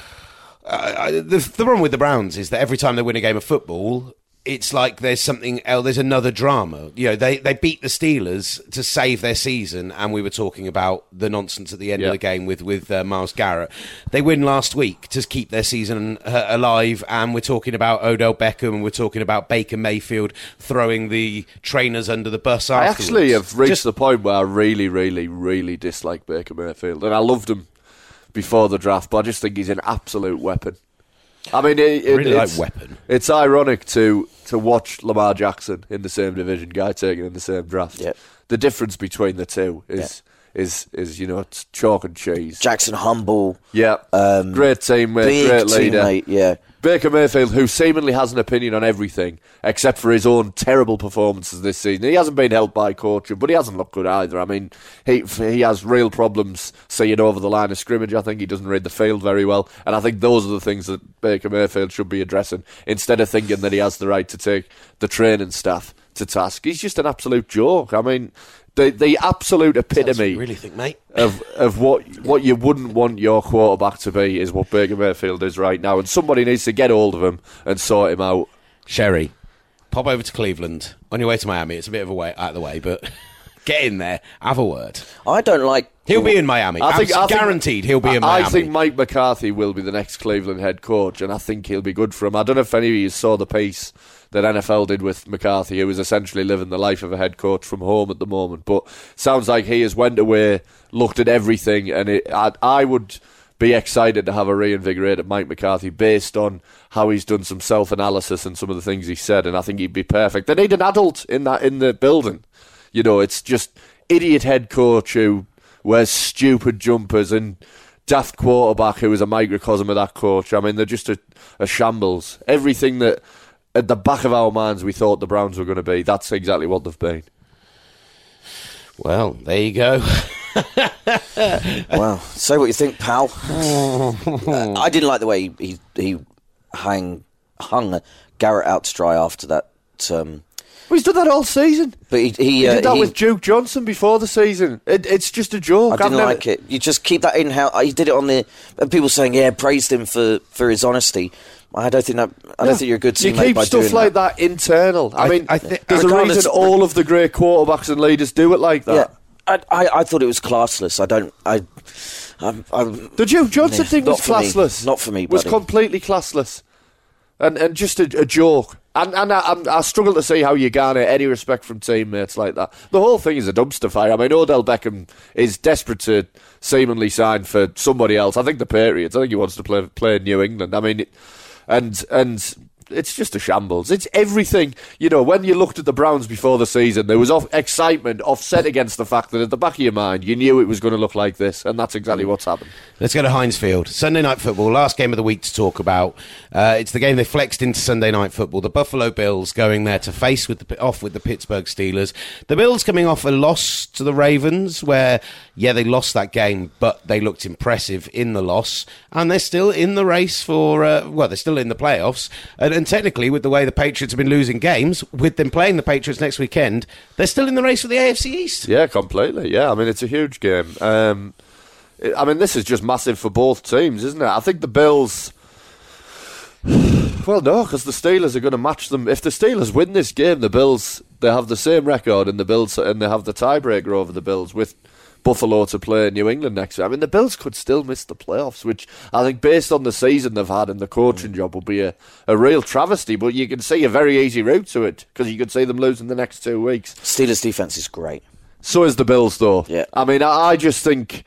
uh, the, the problem with the Browns is that every time they win a game of football, it's like there's something else, there's another drama. You know, they, they beat the Steelers to save their season, and we were talking about the nonsense at the end yep. of the game with, with uh, Myles Garrett. They win last week to keep their season uh, alive, and we're talking about Odell Beckham, and we're talking about Baker Mayfield throwing the trainers under the bus I afterwards. actually have reached Just, the point where I really, really, really dislike Baker Mayfield, and I loved him before the draft, but I just think he's an absolute weapon. I mean, it, it, really it's, like weapon. It's ironic to to watch Lamar Jackson in the same division, guy taken in the same draft. Yep. The difference between the two is yep. is is you know it's chalk and cheese. Jackson humble, yeah, um, great teammate, big great leader. Teammate, yeah. Baker Mayfield, who seemingly has an opinion on everything except for his own terrible performances this season. He hasn't been helped by coaching, but he hasn't looked good either. I mean, he he has real problems seeing over the line of scrimmage. I think he doesn't read the field very well, and I think those are the things that Baker Mayfield should be addressing instead of thinking that he has the right to take the training staff to task. He's just an absolute joke. I mean, the the absolute epitome you really think, mate? of of what what you wouldn't want your quarterback to be is what Baker Mayfield is right now, and somebody needs to get hold of him and sort him out. Sherry, pop over to Cleveland on your way to Miami. It's a bit of a way out of the way, but Get in there, have a word. I don't like. He'll be in Miami. I think, Abs- I think, guaranteed he'll be in I Miami. I think Mike McCarthy will be the next Cleveland head coach, and I think he'll be good for him. I don't know if any of you saw the piece that N F L did with McCarthy, who is essentially living the life of a head coach from home at the moment. But sounds like he has went away, looked at everything, and it, I, I would be excited to have a reinvigorated Mike McCarthy based on how he's done some self-analysis and some of the things he said, and I think he'd be perfect. They need an adult in that in the building. You know, it's just idiot head coach who wears stupid jumpers and daft quarterback who is a microcosm of that coach. I mean, they're just a, a shambles. Everything that at the back of our minds we thought the Browns were going to be, that's exactly what they've been. Well, there you go. Well, say what you think, pal. uh, I didn't like the way he he hang, hung Garrett out to dry after that. Um, Well, he's done that all season. but he, he, He uh, did that he- with Duke Johnson before the season. It, it's just a joke. I I've didn't never- like it. You just keep that in house. He did it on the. And people saying, yeah, praised him for, for his honesty. I don't think that. I don't think you're a good You teammate keep by stuff doing like that. that, internal. I, I- mean, I thi- there's a regardless- reason all of the great quarterbacks and leaders do it like that. Yeah, I, I, I thought it was classless. I don't. I. I'm, I'm, The Duke Johnson Yeah, thing not was for me. classless. Not for me, Was buddy. completely classless, and and just a, a joke. And and I, I'm- I struggle to see how you garner any respect from teammates like that. The whole thing is a dumpster fire. I mean, Odell Beckham is desperate to seemingly sign for somebody else. I think the Patriots. I think he wants to play play in New England. I mean, it, and and. It's just a shambles. It's everything. You know, when you looked at the Browns before the season, there was off- excitement offset against the fact that at the back of your mind, you knew it was going to look like this, and that's exactly what's happened. Let's go to Heinz Field. Sunday Night Football, last game of the week to talk about. Uh, it's the game they flexed into Sunday Night Football. The Buffalo Bills going there to face with the, off with the Pittsburgh Steelers. The Bills coming off a loss to the Ravens, where, yeah, they lost that game, but they looked impressive in the loss. And they're still in the race for, uh, well, they're still in the playoffs. And, and technically, with the way the Patriots have been losing games, with them playing the Patriots next weekend, they're still in the race for the A F C East. Yeah, completely. Yeah, I mean, it's a huge game. Um, it- I mean, this is just massive for both teams, isn't it? I think the Bills. Well, no, because the Steelers are going to match them. If the Steelers win this game, the Bills, they have the same record, and the Bills and they have the tiebreaker over the Bills with Buffalo to play New England next year. I mean, the Bills could still miss the playoffs, which I think, based on the season they've had and the coaching job, will be a, a real travesty. But you can see a very easy route to it, because you could see them losing the next two weeks. Steelers' defense is great. So is the Bills, though. Yeah. I mean, I, I just think,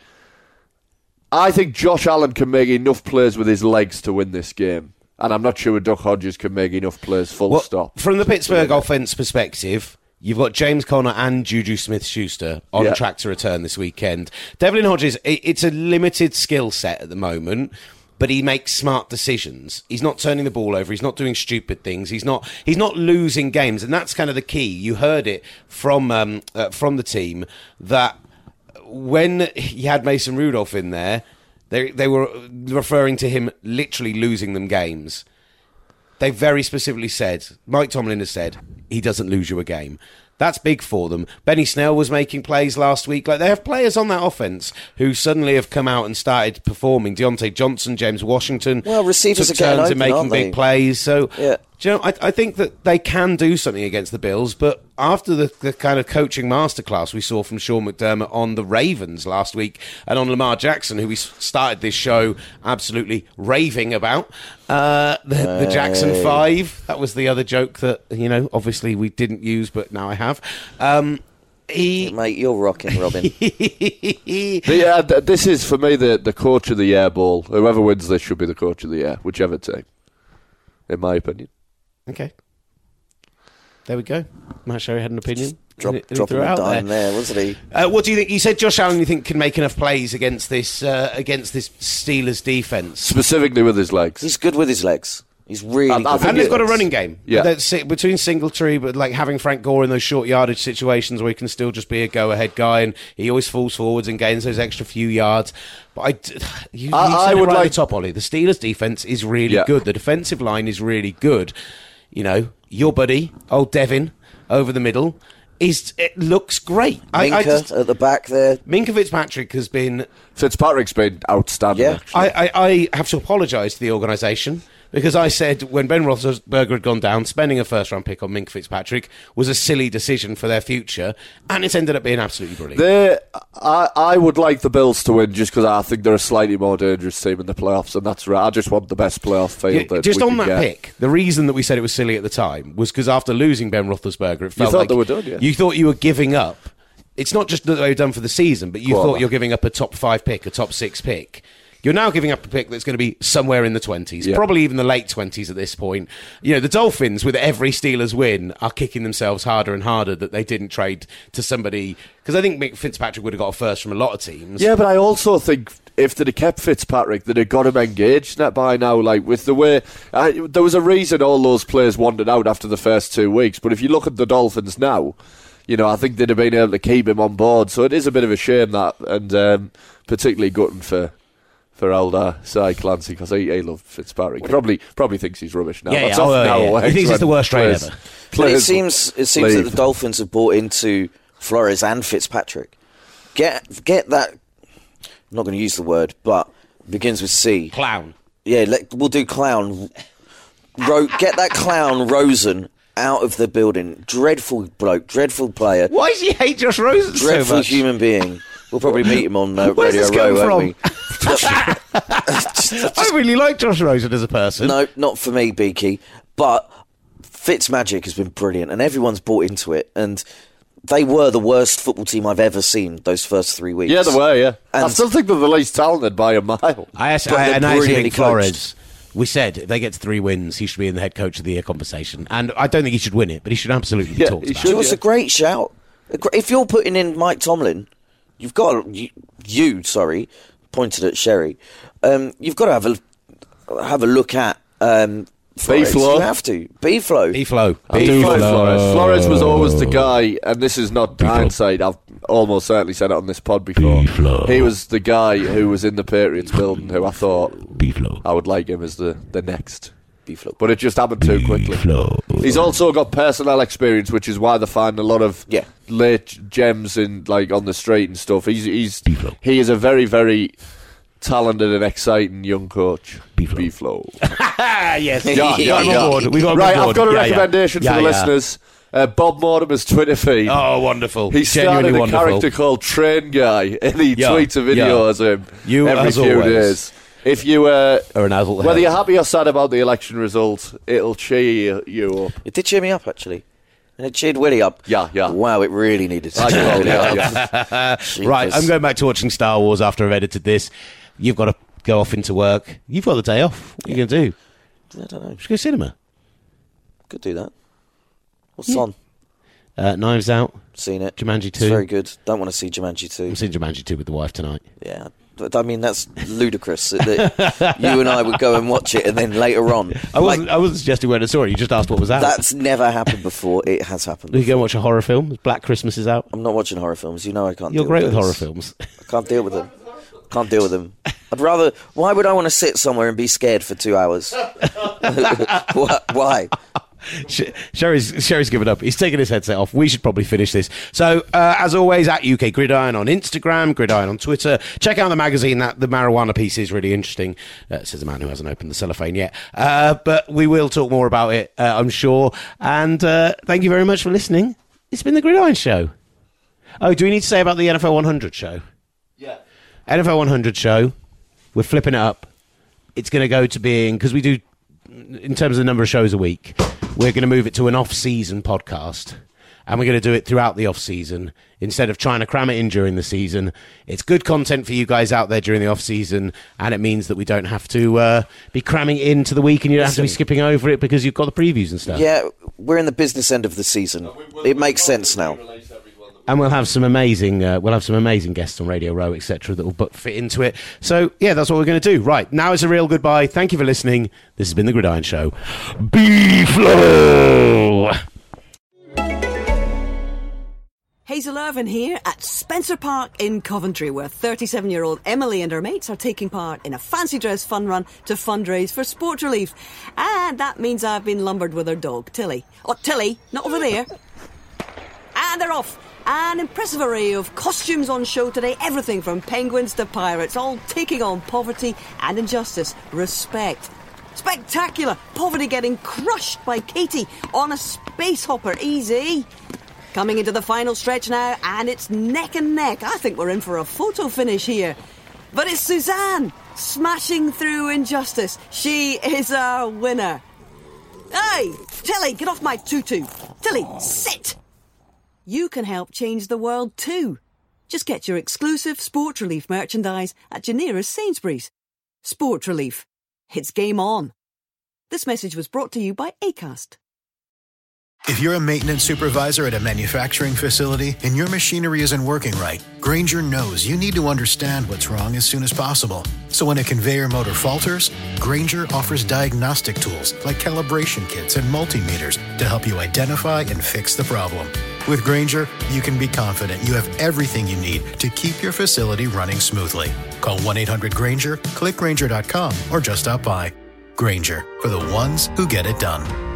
I think Josh Allen can make enough plays with his legs to win this game, and I'm not sure Duck Hodges can make enough plays. Full Well, stop. From the Pittsburgh offense perspective, you've got James Conner and Juju Smith-Schuster on Yeah. track to return this weekend. Devlin Hodges, it, it's a limited skill set at the moment, but he makes smart decisions. He's not turning the ball over. He's not doing stupid things. He's not. He's not losing games, and that's kind of the key. You heard it from um, uh, from the team that when he had Mason Rudolph in there, they they were referring to him literally losing them games. They very specifically said, Mike Tomlin has said, he doesn't lose you a game. That's big for them. Benny Snell was making plays last week. Like, they have players on that offense who suddenly have come out and started performing. Deontay Johnson, James Washington. Well, receivers took are getting turns in open, making aren't big they? plays. So, Yeah. do you know, I, I think that they can do something against the Bills, but after the, the kind of coaching masterclass we saw from Sean McDermott on the Ravens last week and on Lamar Jackson, who we s- started this show absolutely raving about, uh, the, the Jackson Five, that was the other joke that, you know, obviously we didn't use, but now I have. Um, he... Mate, you're rocking, Robin. The, uh, th- this is, for me, the, the coach of the year ball. Whoever wins this should be the coach of the year, whichever team, in my opinion. Okay. There we go. Matt Sherry had an opinion. Drop, And he- and he dropping threw it a out dime there. there, wasn't he? Uh, what do you think? You said Josh Allen, you think, can make enough plays against this uh, against this Steelers defense, Specifically with his legs. He's good with his legs. He's really I- I good. think with and it they've got a is. running game. Yeah. That's si- between Singletary, but like having Frank Gore in those short yardage situations where he can still just be a go ahead guy, and he always falls forwards and gains those extra few yards. But I, d- you, I- you said I it would right like- at the top, Ollie. The Steelers defense is really Yeah. good. The defensive line is really good. You know, your buddy, old Devin, over the middle. Is it looks great. I, I Minka just, at the back there. Minka Fitzpatrick has been. Fitzpatrick's been outstanding. Yeah. actually. I, I, I have to apologise to the organisation because I said when Ben Roethlisberger had gone down, spending a first-round pick on Minkah Fitzpatrick was a silly decision for their future, and it's ended up being absolutely brilliant. They, I, I would like the Bills to win just because I think they're a slightly more dangerous team in the playoffs, and that's right. I just want the best playoff field. Yeah, that just we on can that get. pick, the reason that we said it was silly at the time was because after losing Ben Roethlisberger, it felt thought like they were done, yeah. you thought you were giving up. It's not just that they were done for the season, but you Quarter. thought you're giving up a top five pick, a top six pick. You're now giving up a pick that's going to be somewhere in the twenties, Yeah. probably even the late twenties at this point. You know, the Dolphins, with every Steelers win, are kicking themselves harder and harder that they didn't trade to somebody, because I think Mick Fitzpatrick would have got a first from a lot of teams. Yeah, but I also think if they'd have kept Fitzpatrick, they'd have got him engaged net by now. Like with the way I, there was a reason all those players wandered out after the first two weeks. But if you look at the Dolphins now, you know, I think they'd have been able to keep him on board. So it is a bit of a shame that, and um, particularly gutting for for older Cy Clancy because he, he loved Fitzpatrick. He probably probably thinks he's rubbish now. Yeah, That's yeah, often oh, how yeah. it works He thinks it's when the worst trade players- ever. But it players seems it seems leave. that the Dolphins have bought into Flores and Fitzpatrick. Get get that. I'm not going to use the word, but begins with C. Clown. Yeah, let, we'll do clown. Ro- get that clown Rosen out of the building. Dreadful bloke, dreadful player, Why does he hate Josh Rosen so dreadful much? human being. We'll probably meet him on uh, Where's Radio this come Row, won't from? we? I really like Josh Rosen as a person. No, not for me, Beaky. But Fitzmagic has been brilliant, and everyone's bought into it. And they were the worst football team I've ever seen those first three weeks. Yeah, they were. Yeah, I And- still think they're the least talented by a mile. I, asked, But I, they're and I actually brilliantly think Flores, we said if they get to three wins, he should be in the head coach of the year conversation. And I don't think he should win it, but he should absolutely be Yeah, talked he about. should. It was a great shout. A gr- If you're putting in Mike Tomlin, you've got you, you sorry, pointed at Sherry. Um, you've got to have a have a look at um, Flores. B-Flow. You have to B-Flow. B-Flow. I do like B-Flow. Flores. Flores was always the guy, and this is not hindsight. I've almost certainly said it on this pod before. He was the guy who was in the Patriots building, who I thought I would like him as the, the next. B-Flow. But it just happened too quickly. He's also got personnel experience, which is why they find a lot of Yeah. late gems in like on the street and stuff. He's he's he is a very very talented and exciting young coach. B-Flow. Ah, yes. Yeah, We yeah, got him yeah. on board. We got him Right, on board. I've got a Yeah, yeah. recommendation Yeah, for the yeah. listeners. Uh, Bob Mortimer's Twitter feed. Oh, wonderful. He started Genuinely a wonderful. character called Train Guy, and he Yeah, tweets a video yeah. as him You, every as few always, days. If you, uh, are an adult whether head. you're happy or sad about the election result, it'll cheer you up. It did cheer me up, actually. And it cheered Willie up. Yeah, yeah. Wow, it really needed to I cheer know, Willie yeah, up. yeah. Right, Jeepers. I'm going back to watching Star Wars after I've edited this. You've got to go off into work. You've got the day off. What are you going to do? I don't know. Just go cinema. Could do that. What's on? Uh, Knives Out. Seen it. Jumanji It's two. very good. Don't want to see Jumanji two. I'm seeing Jumanji two with the wife tonight. Yeah. But, I mean, that's ludicrous that you and I would go and watch it and then later on. I wasn't, like, I wasn't suggesting where to saw it. You just asked what was out. that's never happened before. It has happened. You go and watch a horror film. Black Christmas is out. I'm not watching horror films. You know I can't You're deal great with with horror those. films. I can't deal with them. Can't deal with them. I'd rather... Why would I want to sit somewhere and be scared for two hours? Why? Why? Sh- Sherry's, Sherry's given up. He's taken his headset off. We should probably finish this. So, uh, as always, at U K Gridiron on Instagram, Gridiron on Twitter. Check out the magazine. That the marijuana piece is really interesting. Uh, says a man who hasn't opened the cellophane yet. Uh, but we will talk more about it, uh, I'm sure. And uh, thank you very much for listening. It's been the Gridiron Show. Oh, do we need to say about the N F L one hundred show? Yeah. N F L one hundred show. We're flipping it up. It's going to go to being, because we do, in terms of the number of shows a week, we're going to move it to an off-season podcast. And we're going to do it throughout the off-season. Instead of trying to cram it in during the season. It's good content for you guys out there during the off-season. And it means that we don't have to uh, be cramming it into the week and you don't have to be Listen. skipping over it because you've got the previews and stuff. Yeah, we're in the business end of the season. It makes sense now. And we'll have some amazing, uh, we'll have some amazing guests on Radio Row, et cetera, that will bu- fit into it. So yeah, that's what we're going to do. Right now, it's a real goodbye. Thank you for listening. This has been the Gridiron Show. B-Flow. Hazel Irvin here at Spencer Park in Coventry, where thirty-seven-year-old Emily and her mates are taking part in a fancy dress fun run to fundraise for Sports Relief. And that means I've been lumbered with her dog, Tilly. Oh, Tilly, not over there. And they're off. An impressive array of costumes on show today. Everything from penguins to pirates, all taking on poverty and injustice. Respect. Spectacular. Poverty getting crushed by Katie on a space hopper. Easy. Coming into the final stretch now, and it's neck and neck. I think we're in for a photo finish here. But it's Suzanne smashing through Injustice. She is our winner. Hey, Tilly, get off my tutu. Tilly, sit. You can help change the world too. Just get your exclusive Sport Relief merchandise at your nearest Sainsbury's. Sport Relief. It's game on. This message was brought to you by Acast. If you're a maintenance supervisor at a manufacturing facility and your machinery isn't working right, Grainger knows you need to understand what's wrong as soon as possible. So when a conveyor motor falters, Grainger offers diagnostic tools like calibration kits and multimeters to help you identify and fix the problem. With Grainger, you can be confident you have everything you need to keep your facility running smoothly. Call one eight hundred Grainger, click Grainger dot com, or just stop by. Grainger, for the ones who get it done.